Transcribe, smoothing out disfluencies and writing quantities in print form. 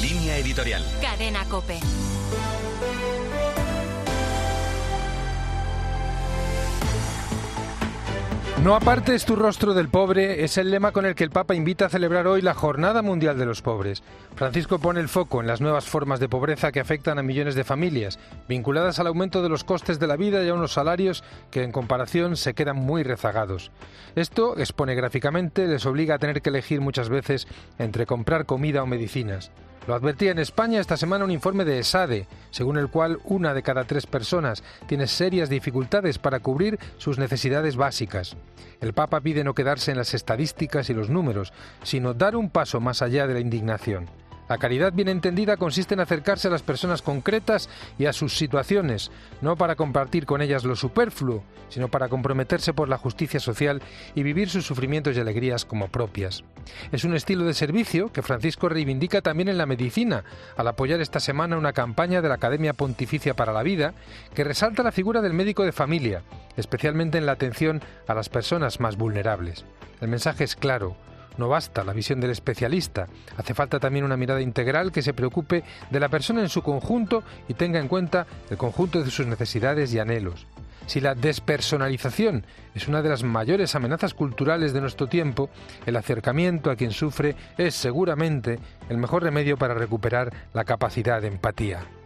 Línea editorial. Cadena COPE. No apartes tu rostro del pobre es el lema con el que el Papa invita a celebrar hoy la Jornada Mundial de los Pobres. Francisco pone el foco en las nuevas formas de pobreza que afectan a millones de familias, vinculadas al aumento de los costes de la vida y a unos salarios que en comparación se quedan muy rezagados. Esto, expone gráficamente, les obliga a tener que elegir muchas veces entre comprar comida o medicinas. Lo advertía en España esta semana un informe de ESADE, según el cual 1 de cada 3 personas tiene serias dificultades para cubrir sus necesidades básicas. El Papa pide no quedarse en las estadísticas y los números, sino dar un paso más allá de la indignación. La caridad bien entendida consiste en acercarse a las personas concretas y a sus situaciones, no para compartir con ellas lo superfluo, sino para comprometerse por la justicia social y vivir sus sufrimientos y alegrías como propias. Es un estilo de servicio que Francisco reivindica también en la medicina, al apoyar esta semana una campaña de la Academia Pontificia para la Vida que resalta la figura del médico de familia, especialmente en la atención a las personas más vulnerables. El mensaje es claro. No basta la visión del especialista, hace falta también una mirada integral que se preocupe de la persona en su conjunto y tenga en cuenta el conjunto de sus necesidades y anhelos. Si la despersonalización es una de las mayores amenazas culturales de nuestro tiempo, el acercamiento a quien sufre es seguramente el mejor remedio para recuperar la capacidad de empatía.